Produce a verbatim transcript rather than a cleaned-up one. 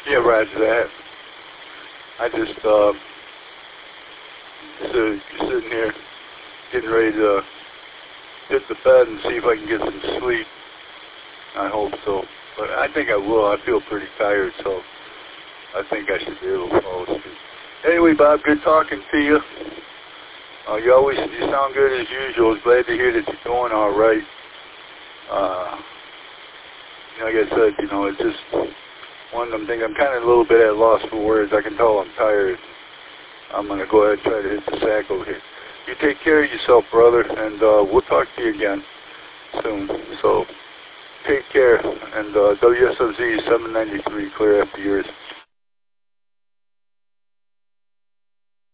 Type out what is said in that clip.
Yeah, roger that. I just, uh, so sitting here, getting ready to hit the bed and see if I can get some sleep. I hope so. But I think I will. I feel pretty tired, so I think I should be able to fall asleep. Anyway, Bob, good talking to you. Uh, you always, you sound good as usual. I was glad to hear that you're doing all right. Uh, like I said, you know, it's just one of them things. I'm kind of a little bit at a loss for words. I can tell I'm tired. I'm going to go ahead and try to hit the sack over here. You take care of yourself, brother, and uh, we'll talk to you again soon. So take care. And uh, W S O Z seven ninety-three, clear after yours.